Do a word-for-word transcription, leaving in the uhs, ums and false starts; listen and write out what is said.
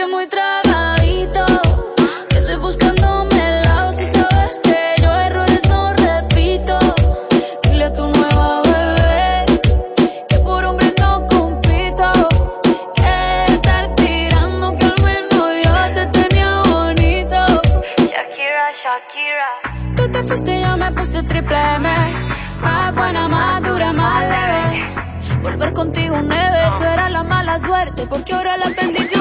que muy tragadito, que estoy buscándome el lado. Si sabes que yo errores no repito. Dile a tu nueva bebé que por hombre no compito. Que estar tirando, que al menos yo te tenía bonito. Shakira, Shakira. Tú te fuiste y yo me puse triple M. Más buena, más dura, más leve. Volver contigo un neve, tú eras la mala suerte, porque ahora la bendición